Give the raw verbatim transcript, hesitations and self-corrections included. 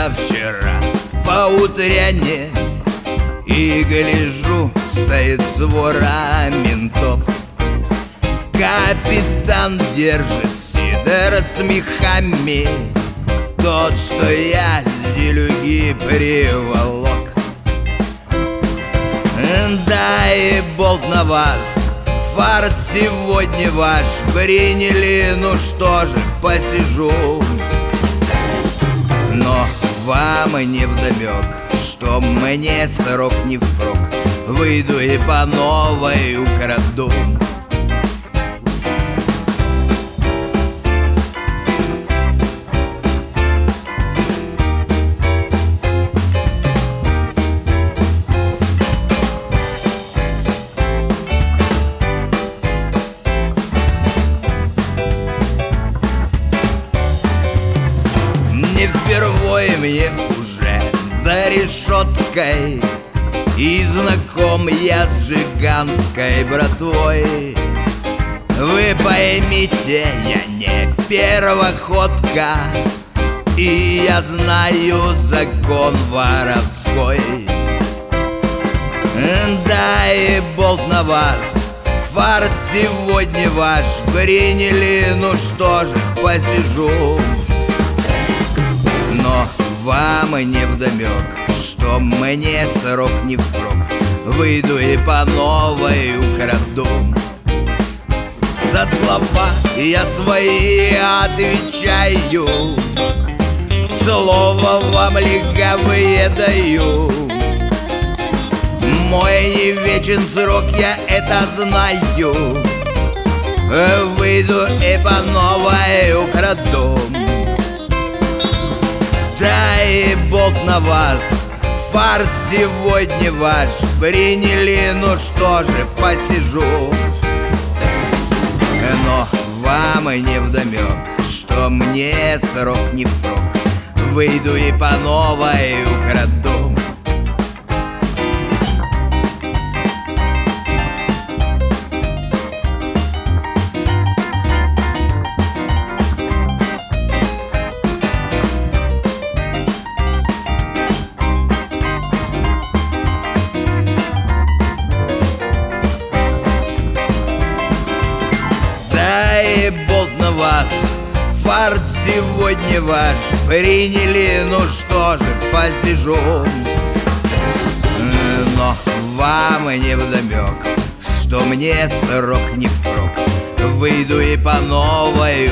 позавчера по утряне, и гляжу, стоит свора ментов. Капитан держит сидор с мехами, тот, что я с делюги приволок. Да и болт на вас, фарт сегодня ваш приняли, ну что же, посижу. Но вам и невдомек, что мне срок не впрок, выйду и по новой украду. Не впервые мне уже за решеткой, и знаком я с жиганской братвой. Вы поймите, я не первоходка, и я знаю закон воровской. Да и болт на вас, фарт сегодня ваш приняли, ну что же, посижу. Но вам и невдомек, что мне срок не впрок, выйду и по новой украду. За слова я свои отвечаю, слово вам легавые даю. Мой не вечен срок, я это знаю, выйду и по новой украду. Да и болт на вас, фарт сегодня ваш приняли, ну что же, посижу. Но вам и невдомек, что мне срок не впрок, выйду и по новой украду. И болт на вас, фарт сегодня ваш приняли, ну что же, посижу. Но вам и невдомек, что мне срок не впрок, выйду и по новой